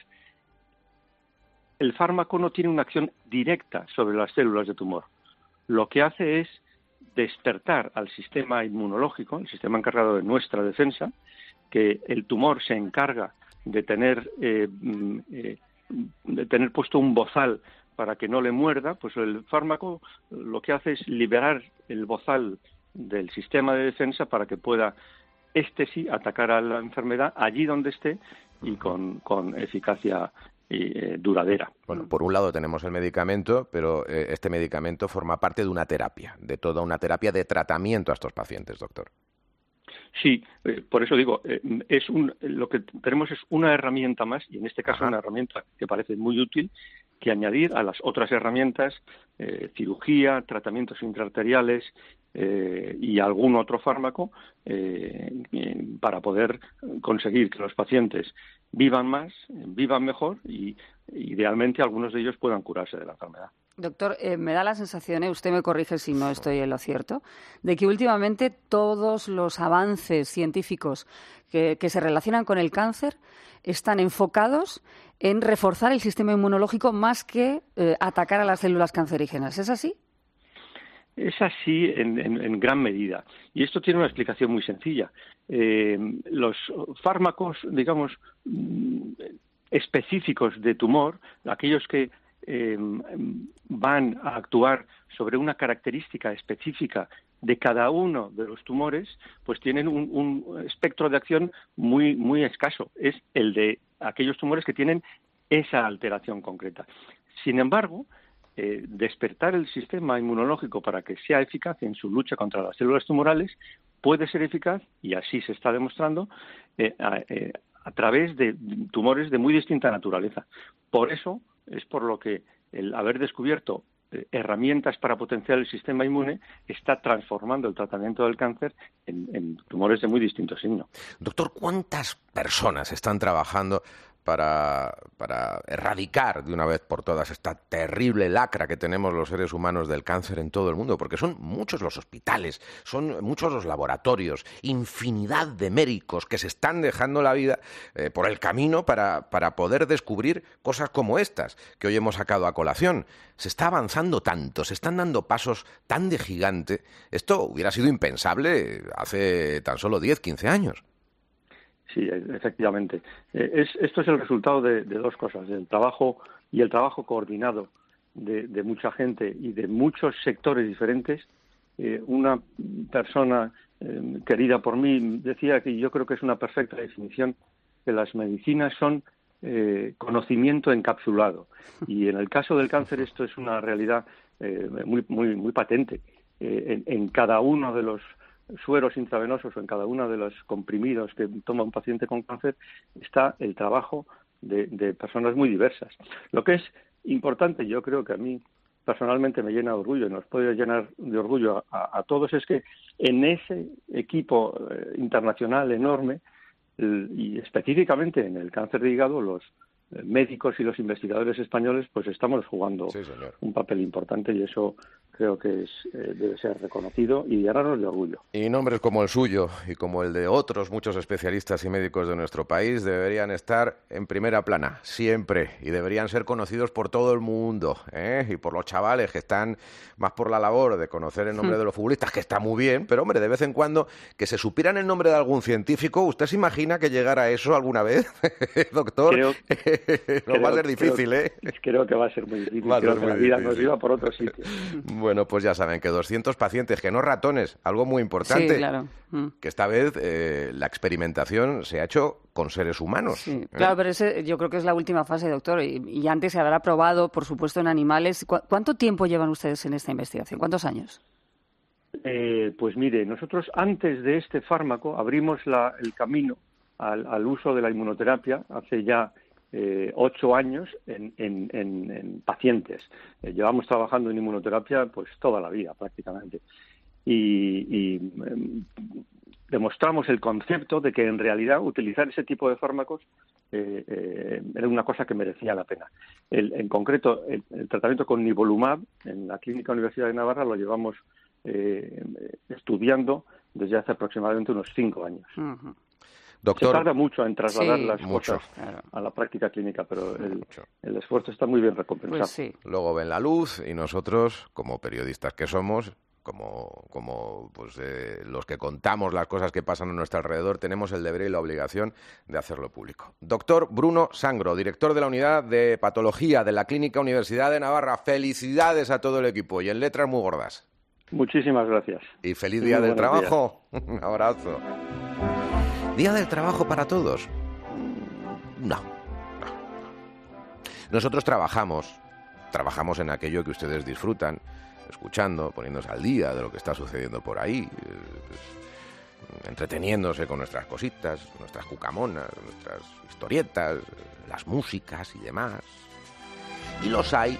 el fármaco no tiene una acción directa sobre las células de tumor. Lo que hace es despertar al sistema inmunológico, el sistema encargado de nuestra defensa, que el tumor se encarga de tener, eh, eh, de tener puesto un bozal para que no le muerda. Pues el fármaco lo que hace es liberar el bozal del sistema de defensa para que pueda, este sí, atacar a la enfermedad allí donde esté y con, con eficacia eh, duradera. Bueno, por un lado tenemos el medicamento, pero eh, este medicamento forma parte de una terapia, de toda una terapia de tratamiento a estos pacientes, doctor. Sí, eh, por eso digo, eh, es un, lo que tenemos es una herramienta más, y en este caso Ajá. una herramienta que parece muy útil, que añadir a las otras herramientas, eh, cirugía, tratamientos intraarteriales eh, y algún otro fármaco eh, eh, para poder conseguir que los pacientes vivan más, vivan mejor y idealmente algunos de ellos puedan curarse de la enfermedad. Doctor, eh, me da la sensación, eh, usted me corrige si no estoy en lo cierto, de que últimamente todos los avances científicos que, que se relacionan con el cáncer están enfocados en reforzar el sistema inmunológico más que eh, atacar a las células cancerígenas. ¿Es así? Es así en, en, en gran medida. Y esto tiene una explicación muy sencilla. Eh, los fármacos, digamos, específicos de tumor, aquellos que eh, van a actuar sobre una característica específica de cada uno de los tumores, pues tienen un, un espectro de acción muy, muy escaso. Es el de aquellos tumores que tienen esa alteración concreta. Sin embargo, eh, despertar el sistema inmunológico para que sea eficaz en su lucha contra las células tumorales puede ser eficaz, y así se está demostrando, eh, a, eh, a través de tumores de muy distinta naturaleza. Por eso es por lo que el haber descubierto herramientas para potenciar el sistema inmune está transformando el tratamiento del cáncer en, en tumores de muy distinto signo. Doctor, ¿cuántas personas están trabajando para, para erradicar de una vez por todas esta terrible lacra que tenemos los seres humanos del cáncer en todo el mundo? Porque son muchos los hospitales, son muchos los laboratorios, infinidad de médicos que se están dejando la vida eh, por el camino para, para poder descubrir cosas como estas que hoy hemos sacado a colación. Se está avanzando tanto, se están dando pasos tan de gigante. Esto hubiera sido impensable hace tan solo diez, quince años. Sí, efectivamente. Es, esto es el resultado de, de dos cosas, del trabajo y el trabajo coordinado de, de mucha gente y de muchos sectores diferentes. Eh, una persona eh, querida por mí decía que yo creo que es una perfecta definición que las medicinas son eh, conocimiento encapsulado. Y en el caso del cáncer esto es una realidad eh, muy, muy, muy patente. Eh, en, en cada uno de los sueros intravenosos o en cada uno de los comprimidos que toma un paciente con cáncer está el trabajo de, de personas muy diversas. Lo que es importante, yo creo que a mí personalmente me llena de orgullo y nos puede llenar de orgullo a, a todos, es que en ese equipo eh, internacional enorme el, y específicamente en el cáncer de hígado, los eh, médicos y los investigadores españoles pues estamos jugando Sí, señor. un papel importante y eso creo que es, eh, debe ser reconocido y llenarnos de orgullo. Y nombres como el suyo y como el de otros muchos especialistas y médicos de nuestro país deberían estar en primera plana, siempre, y deberían ser conocidos por todo el mundo, ¿eh? Y por los chavales que están más por la labor de conocer el nombre de los futbolistas, que está muy bien, pero hombre, de vez en cuando que se supieran el nombre de algún científico. ¿Usted se imagina que llegara a eso alguna vez, doctor? Creo, no creo, va a ser difícil, creo, ¿eh? Creo que va a ser muy difícil, Va a creo ser que muy la vida difícil. nos lleva por otro sitio. Bueno, pues ya saben que doscientos pacientes, que no ratones, algo muy importante, Sí, claro. Mm. que esta vez eh, la experimentación se ha hecho con seres humanos. Sí, ¿eh? claro, pero ese yo creo que es la última fase, doctor, y, y antes se habrá probado, por supuesto, en animales. ¿Cu- ¿Cuánto tiempo llevan ustedes en esta investigación? ¿Cuántos años? Eh, pues mire, nosotros antes de este fármaco abrimos la, el camino al, al uso de la inmunoterapia hace ya eh, ocho años en, en, en, en pacientes. Eh, llevamos trabajando en inmunoterapia pues toda la vida prácticamente y, y eh, demostramos el concepto de que en realidad utilizar ese tipo de fármacos eh, eh, era una cosa que merecía la pena. El, en concreto, el, el tratamiento con nivolumab en la Clínica Universidad de Navarra lo llevamos eh, estudiando desde hace aproximadamente unos cinco años. Uh-huh. Doctor, Se tarda mucho en trasladar Sí, las mucho. cosas Claro. a la práctica clínica, pero el, Mucho. el esfuerzo está muy bien recompensado. Pues sí. luego ven la luz y nosotros, como periodistas que somos, como, como pues, eh, los que contamos las cosas que pasan a nuestro alrededor, tenemos el deber y la obligación de hacerlo público. Doctor Bruno Sangro, director de la Unidad de Patología de la Clínica Universidad de Navarra. Felicidades a todo el equipo y en letras muy gordas. Muchísimas gracias. Y feliz Muy Día del buenos Trabajo. Un abrazo. ¿Día del Trabajo para todos? No, no. Nosotros trabajamos, trabajamos en aquello que ustedes disfrutan, escuchando, poniéndose al día de lo que está sucediendo por ahí, eh, entreteniéndose con nuestras cositas, nuestras cucamonas, nuestras historietas, las músicas y demás. Y los hay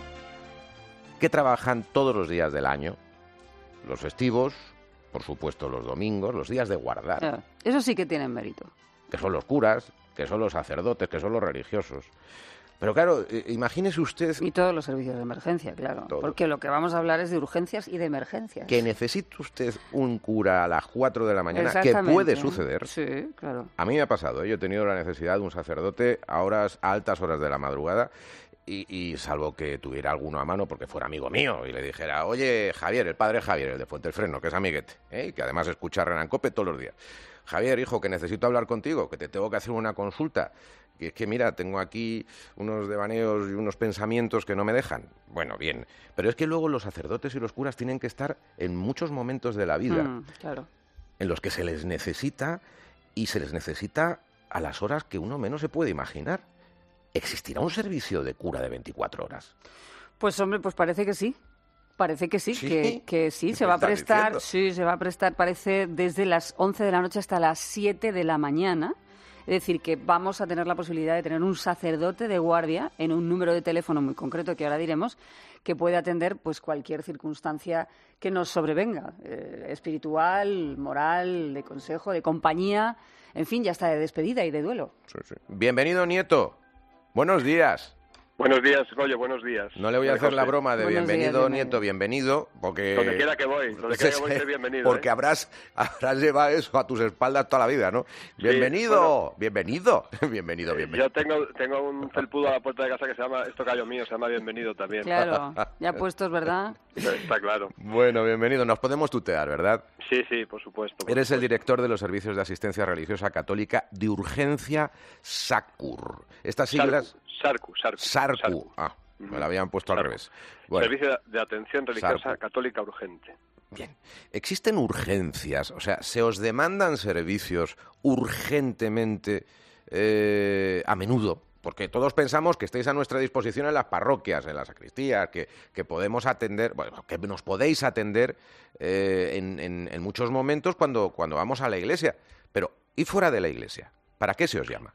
que trabajan todos los días del año, los festivos, por supuesto los domingos, los días de guardar, Claro. Eso sí que tienen mérito. que son los curas, que son los sacerdotes, que son los religiosos. Pero claro, eh, imagínese usted Y todos los servicios de emergencia, claro. Todo. Porque lo que vamos a hablar es de urgencias y de emergencias. que necesite usted un cura a las cuatro de la mañana, que Exactamente. puede suceder. Sí, claro. A mí me ha pasado, ¿eh? Yo he tenido la necesidad de un sacerdote a horas, a altas horas de la madrugada, y, y salvo que tuviera alguno a mano porque fuera amigo mío y le dijera, oye, Javier, el padre Javier, el de Fuentealfreno, que es amiguete, ¿eh? Y que además escucha Renan Cope todos los días. Javier, hijo, que necesito hablar contigo, que te tengo que hacer una consulta, que es que mira, tengo aquí unos devaneos y unos pensamientos que no me dejan. Bueno, bien, pero es que luego los sacerdotes y los curas tienen que estar en muchos momentos de la vida Mm, claro. en los que se les necesita, y se les necesita a las horas que uno menos se puede imaginar. ¿Existirá un servicio de cura de veinticuatro horas? Pues hombre, pues parece que sí. Parece que sí, ¿Sí? que, que sí, ¿Qué se me va a estás prestar, diciendo? sí, se va a prestar, parece, desde las once de la noche hasta las siete de la mañana. Es decir, que vamos a tener la posibilidad de tener un sacerdote de guardia en un número de teléfono muy concreto, que ahora diremos, que puede atender pues cualquier circunstancia que nos sobrevenga, eh, espiritual, moral, de consejo, de compañía, en fin, ya está de despedida y de duelo. Sí, sí. Bienvenido, nieto. Buenos días. Buenos días, Goyo, buenos días. No le voy a María hacer la José. broma de Buenos días, bienvenido, bienvenido. nieto, bienvenido, porque... Donde quiera que voy, donde quiera que voy, soy bienvenido. Porque ¿eh? habrás, habrás llevado eso a tus espaldas toda la vida, ¿no? Bienvenido, bueno. bienvenido, bienvenido, bienvenido. Yo tengo, tengo un felpudo a la puerta de casa que se llama, esto callo mío, se llama Bienvenido también. Claro, ya puestos, ¿verdad? Está claro. Bueno, bienvenido. Nos podemos tutear, ¿verdad? Sí, sí, por supuesto. por Eres el supuesto. director de los servicios de asistencia religiosa católica de urgencia SACUR. Estas siglas... Sarcu, Sarcu. Sarcu. SARCU. Ah, me la habían puesto al Sarcu. revés. Bueno, Servicio de- de Atención Religiosa Sarcu. Católica Urgente. bien. ¿Existen urgencias? O sea, ¿se os demandan servicios urgentemente eh, a menudo? porque todos pensamos que estáis a nuestra disposición en las parroquias, en las sacristías, que, que podemos atender, bueno, que nos podéis atender eh, en, en, en muchos momentos cuando, cuando vamos a la iglesia. Pero, ¿y fuera de la iglesia? ¿Para qué se os llama?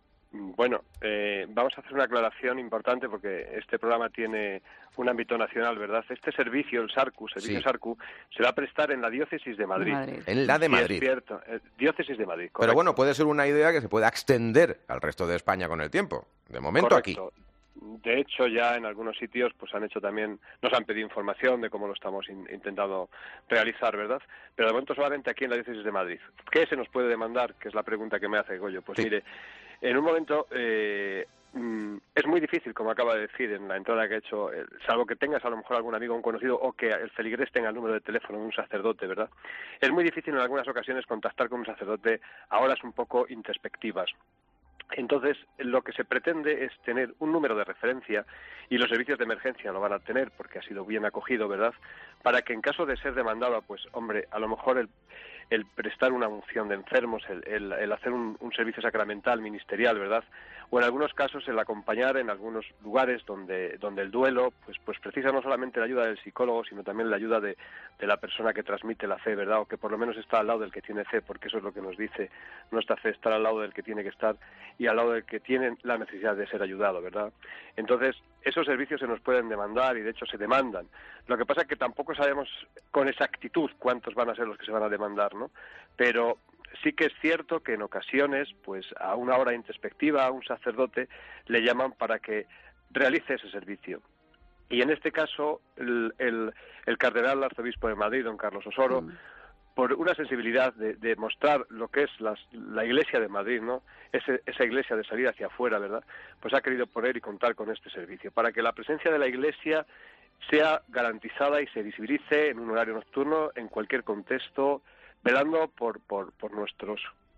Bueno, eh, vamos a hacer una aclaración importante porque este programa tiene un ámbito nacional, ¿verdad? Este servicio, el SARCU, servicio Sí. SARCU, se va a prestar en la diócesis de Madrid. Madrid. En la de Sí, Madrid. es cierto, eh, diócesis de Madrid, Pero correcto. bueno, puede ser una idea que se pueda extender al resto de España con el tiempo. De momento Correcto. De hecho, ya en algunos sitios pues han hecho también, nos han pedido información de cómo lo estamos in- intentando realizar, ¿verdad? Pero de momento solamente aquí en la diócesis de Madrid. ¿Qué se nos puede demandar? Que es la pregunta que me hace Goyo. Pues Sí. mire, en un momento eh, mm, es muy difícil, como acaba de decir en la entrada que ha hecho, eh, salvo que tengas a lo mejor algún amigo, un conocido, o que el feligrés tenga el número de teléfono de un sacerdote, ¿verdad? Es muy difícil en algunas ocasiones contactar con un sacerdote a horas un poco introspectivas. Entonces, lo que se pretende es tener un número de referencia, y los servicios de emergencia lo van a tener porque ha sido bien acogido, ¿verdad?, para que en caso de ser demandada, pues, hombre, a lo mejor el, el prestar una unción de enfermos, el, el, el hacer un, un servicio sacramental, ministerial, ¿verdad?, o en algunos casos el acompañar en algunos lugares donde, donde el duelo, pues, pues precisa no solamente la ayuda del psicólogo, sino también la ayuda de, de la persona que transmite la fe, ¿verdad?, o que por lo menos está al lado del que tiene fe, porque eso es lo que nos dice nuestra fe, estar al lado del que tiene que estar y al lado del que tiene la necesidad de ser ayudado, ¿verdad? Entonces, esos servicios se nos pueden demandar y de hecho se demandan. Lo que pasa es que tampoco sabemos con exactitud cuántos van a ser los que se van a demandar, ¿no? Pero sí que es cierto que en ocasiones, pues a una hora introspectiva, a un sacerdote le llaman para que realice ese servicio. Y en este caso, el, el, el cardenal arzobispo de Madrid, don Carlos Osoro, mm. por una sensibilidad de, de mostrar lo que es las, la Iglesia de Madrid, ¿no? Ese, esa Iglesia de salir hacia afuera, ¿verdad?, pues ha querido poner y contar con este servicio, para que la presencia de la Iglesia sea garantizada y se visibilice en un horario nocturno, en cualquier contexto, velando por, por, por nuestros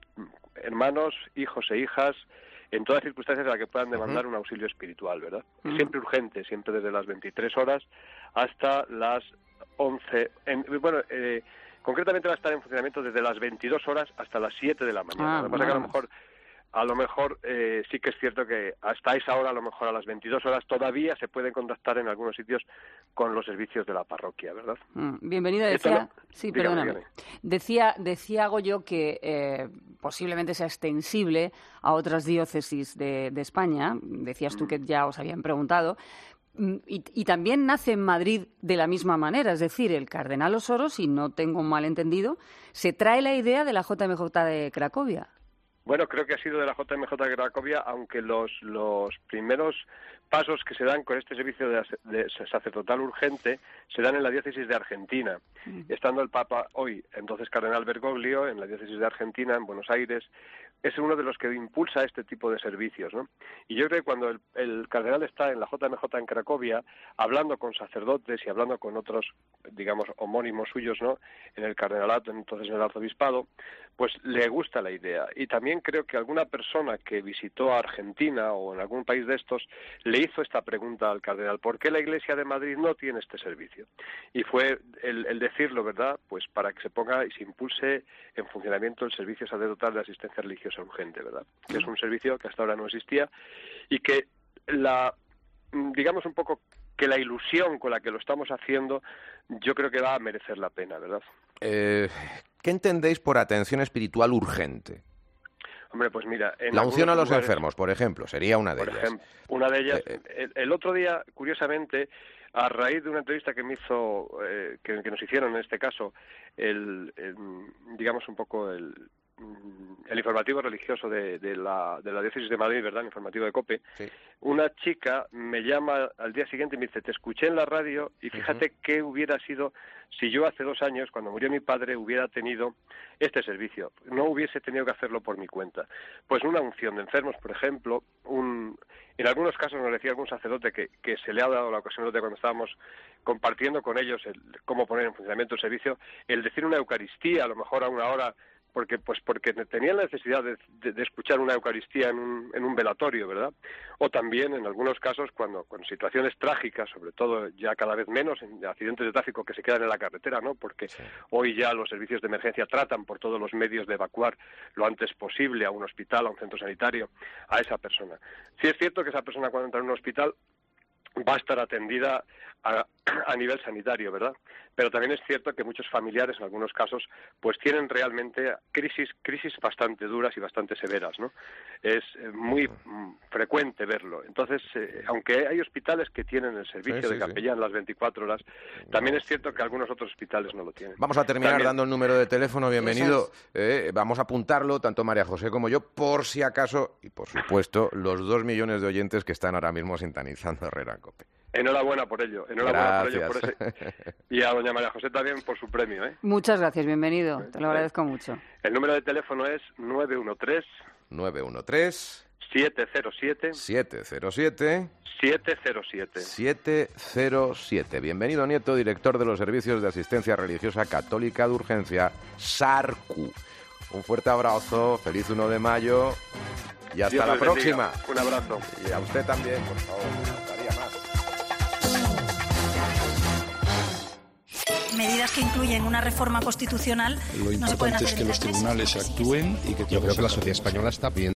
hermanos, hijos e hijas, en todas circunstancias en las que puedan demandar uh-huh. un auxilio espiritual, ¿verdad? Uh-huh. Siempre urgente, siempre desde las veintitrés horas hasta las once. En, bueno, eh, concretamente va a estar en funcionamiento desde las veintidós horas hasta las siete de la mañana. Ah, lo que pasa es que a lo mejor, a lo mejor eh, sí que es cierto que hasta esa hora, a lo mejor a las veintidós horas, todavía se pueden contactar en algunos sitios con los servicios de la parroquia, ¿verdad? Mm, bienvenida, decía... No... Sí, dígame, perdóname. Dígame. Decía, decía hago yo que eh, posiblemente sea extensible a otras diócesis de, de España. Decías tú que ya os habían preguntado. Y, y también nace en Madrid de la misma manera, es decir, el cardenal Osoro, si no tengo un malentendido, se trae la idea de la J M J de Cracovia. Bueno, creo que ha sido de la J M J de Cracovia, aunque los, los primeros pasos que se dan con este servicio de, de sacerdotal urgente se dan en la diócesis de Argentina. Mm. Estando el Papa hoy, entonces cardenal Bergoglio, en la diócesis de Argentina, en Buenos Aires, es uno de los que impulsa este tipo de servicios, ¿no? Y yo creo que cuando el, el cardenal está en la J M J en Cracovia, hablando con sacerdotes y hablando con otros, digamos, homónimos suyos, ¿no?, en el cardenalato, entonces en el arzobispado, pues le gusta la idea. Y también creo que alguna persona que visitó a Argentina o en algún país de estos le hizo esta pregunta al cardenal: ¿por qué la Iglesia de Madrid no tiene este servicio? Y fue el, el decirlo, ¿verdad?, pues para que se ponga y se impulse en funcionamiento el servicio sacerdotal de asistencia religiosa urgente, ¿verdad?, que es un servicio que hasta ahora no existía y que la, digamos un poco que la ilusión con la que lo estamos haciendo, yo creo que va a merecer la pena, ¿verdad? Eh, ¿Qué entendéis por atención espiritual urgente? Hombre, pues mira... En la unción a los lugares, enfermos, por ejemplo, sería una de por ellas. Ejemplo, una de ellas. Eh, el, el otro día, curiosamente, a raíz de una entrevista que me hizo, eh, que, que nos hicieron en este caso, el, el digamos un poco el... el informativo religioso de, de, la, de la diócesis de Madrid, ¿verdad?, el informativo de COPE, sí. Una chica me llama al día siguiente y me dice: te escuché en la radio y fíjate uh-huh. qué hubiera sido si yo hace dos años, cuando murió mi padre, hubiera tenido este servicio, no hubiese tenido que hacerlo por mi cuenta. Pues una unción de enfermos, por ejemplo, un... en algunos casos nos decía algún sacerdote que, que se le ha dado la ocasión de cuando estábamos compartiendo con ellos el, cómo poner en funcionamiento el servicio, el decir una Eucaristía, a lo mejor a una hora porque pues porque tenían la necesidad de, de, de escuchar una Eucaristía en un, en un velatorio, ¿verdad? O también, en algunos casos, cuando con situaciones trágicas, sobre todo ya cada vez menos, en accidentes de tráfico que se quedan en la carretera, ¿no? Porque sí. Hoy ya los servicios de emergencia tratan por todos los medios de evacuar lo antes posible a un hospital, a un centro sanitario, a esa persona. Sí es cierto que esa persona cuando entra en un hospital va a estar atendida a, a nivel sanitario, ¿verdad? Pero también es cierto que muchos familiares, en algunos casos, pues tienen realmente crisis crisis bastante duras y bastante severas, ¿no? Es muy mm, frecuente verlo. Entonces, eh, aunque hay hospitales que tienen el servicio sí, sí, de capellán sí. las veinticuatro horas, también es cierto que algunos otros hospitales no lo tienen. Vamos a terminar también dando el número de teléfono. Bienvenido. Eh, vamos a apuntarlo, tanto María José como yo, por si acaso, y por supuesto, los dos millones de oyentes que están ahora mismo sintonizando Herrera en COPE. Enhorabuena por ello, enhorabuena gracias. por ello. Por ese... Y a doña María José también por su premio, ¿eh? Muchas gracias, bienvenido, te lo agradezco mucho. El número de teléfono es nueve uno tres... nueve uno tres... siete cero siete... siete cero siete... siete cero siete... siete cero siete. Bienvenido, Nieto, director de los Servicios de Asistencia Religiosa Católica de Urgencia, SARCU. Un fuerte abrazo, feliz uno de mayo y hasta la próxima. Bendiga. Un abrazo. Y a usted también, por favor, me gustaría más. Medidas que incluyen una reforma constitucional. Lo importante no se pueden hacer es que los tribunales actúen y que yo creo que la sociedad española está bien